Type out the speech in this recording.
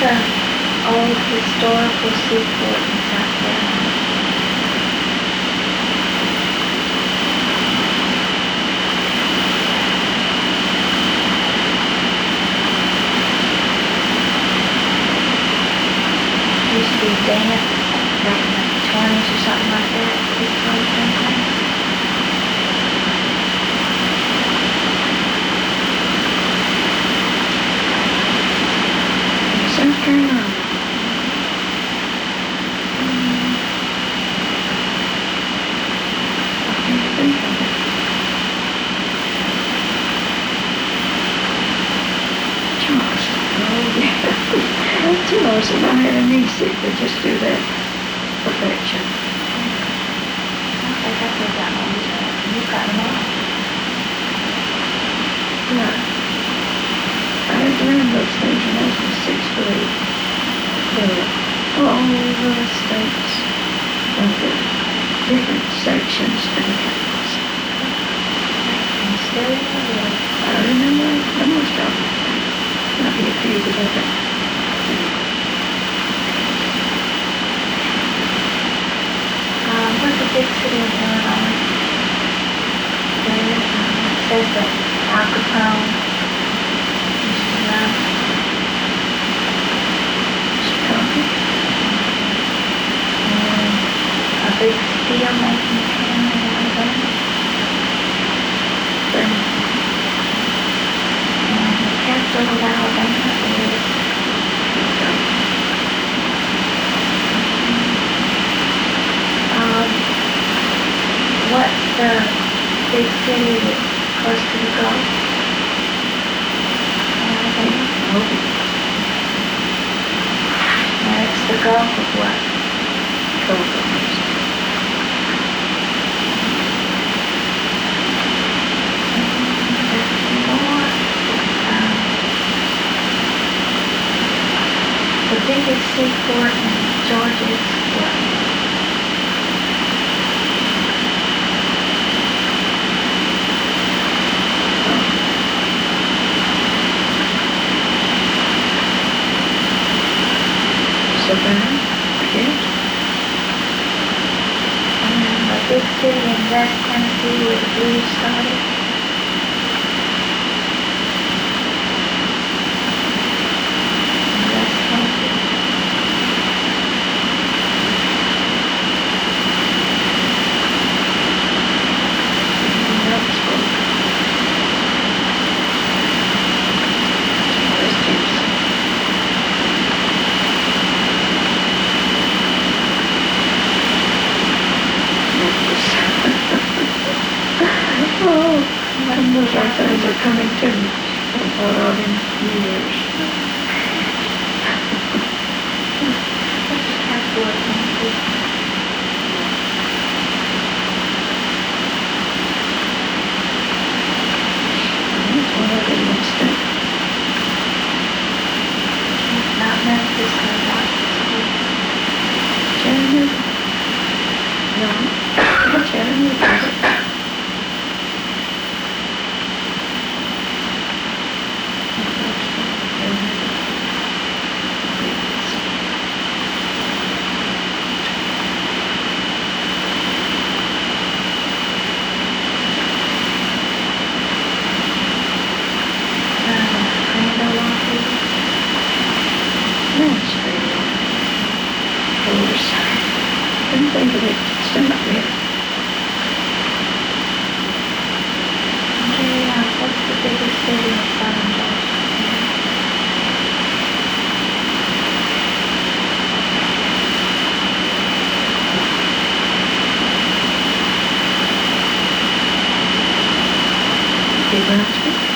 the old historical seaport in South Carolina. Used to be dance back in the 20s or something like that. This place sometime. South Carolina. I can't think of it. Charleston. Oh, yeah. Charleston. I had a niece that could just do that perfection. I think I put that on you've got them all. Yeah. I had to learn those things when I was in sixth grade. All the states of the different sections and counties. And still remember it. I remember the most of them. Not be a few that I don't. What's a big city in Illinois? There, it says that Al Capone used to run. Chicago. And a big steel making town in Alabama. And the capital of Alabama is what's the big city that's close to the Gulf? Alabama? No, it's the Gulf of what? Gulf of Mexico. The biggest seaport in Georgia is what? Savannah, I guess. And the big city in West Tennessee where the blues started. West Tennessee. Knoxville. West Tennessee. Oh, and those are things are coming to me out in years. What's the capital of Tennessee? That's what I did instead. Not Memphis or Washington. Chattanooga. No, Chattanooga. Couldn't think of it. Stand up there. Okay, what's the biggest city in southern Georgia? New Brunswick.